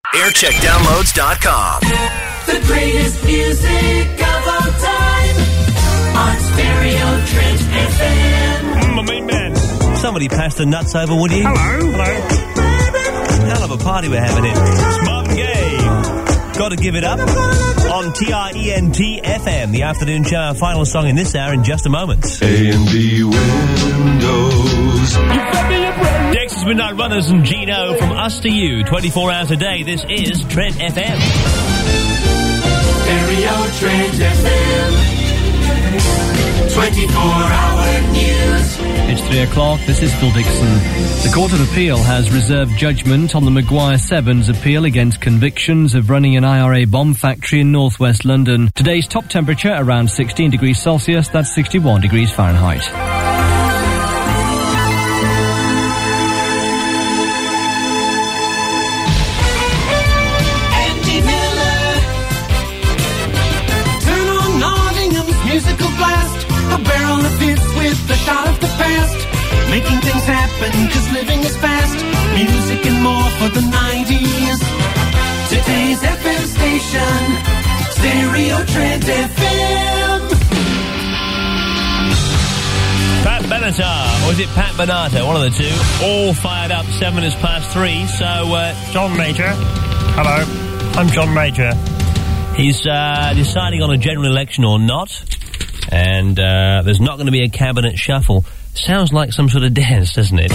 Aircheckdownloads.com. The greatest music of all time on Stereo Trent FM. My main man. Somebody pass the nuts over, would you? Hello. Hell of a party we're having here. It's Marvin Gaye. Got to give it up on TRENT FM, the afternoon show. Our final song in this hour in just a moment. A and B windows. Dexter's Midnight Runners and Gino from us to you, 24 hours a day. This is Trent FM. Stereo Trent FM. 24-hour news. It's 3 o'clock. This is Phil Dixon. The Court of Appeal has reserved judgment on the Maguire Sevens appeal against convictions of running an IRA bomb factory in northwest London. Today's top temperature around 16 degrees Celsius. That's 61 degrees Fahrenheit. Musical blast, a barrel of hits with the shot of the past, making things happen, cause living is fast, music and more for the 90s. Today's FM station, Stereo Trent FM. Pat Benatar, or is it Pat Benatar? One of the two. All fired up, 7 is past 3, so, John Major. Hello. I'm John Major. he's deciding on a general election or not. And there's not going to be a cabinet shuffle. Sounds like some sort of dance, doesn't it?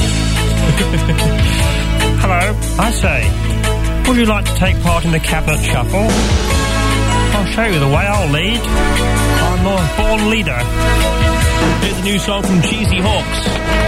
Hello, I say, would you like to take part in the cabinet shuffle? I'll show you the way I'll lead. I'm a born leader. Here's a new song from Cheesy Hawks.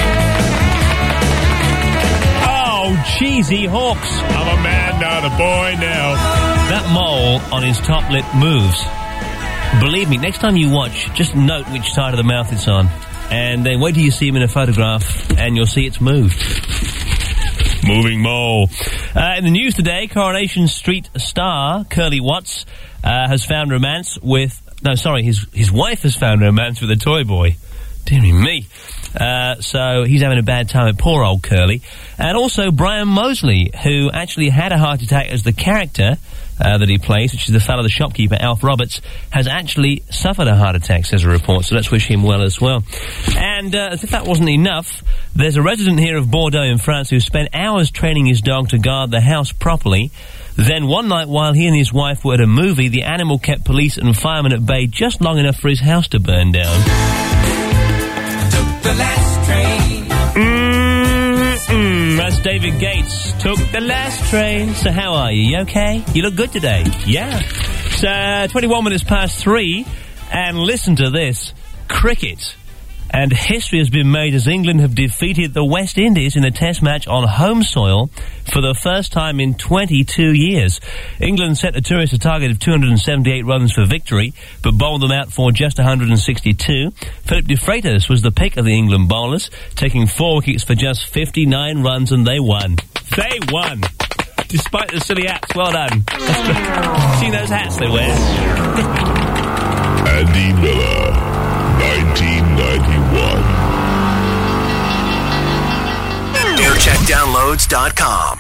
Oh, Cheesy Hawks. I'm a man, not a boy now. That mole on his top lip moves. Believe me, next time you watch, just note which side of the mouth it's on. And then wait till you see him in a photograph, and you'll see it's moved. Moving mole. In the news today, Coronation Street star Curly Watts has found romance with... No, sorry, his wife has found romance with a toy boy. Dearie me. So he's having a bad time at poor old Curly. And also Brian Mosley, who actually had a heart attack as the character that he plays, which is the fellow, the shopkeeper, Alf Roberts, has actually suffered a heart attack, says a report, so let's wish him well as well. And as if that wasn't enough, there's a resident here of Bordeaux in France who spent hours training his dog to guard the house properly. Then one night while he and his wife were at a movie, the animal kept police and firemen at bay just long enough for his house to burn down. Took the last train. That's David Gates. Took the last train. So how are you? You okay? You look good today. Yeah. It's 21 minutes past 3. And listen to this. Cricket. And history has been made as England have defeated the West Indies in a test match on home soil for the first time in 22 years. England set the tourists a target of 278 runs for victory, but bowled them out for just 162. Philip de Freitas was the pick of the England bowlers, taking 4 wickets for just 59 runs, and they won. They won! Despite the silly hats. Well done. See those hats they wear? Andy Miller, 1991. Aircheckdownloads.com.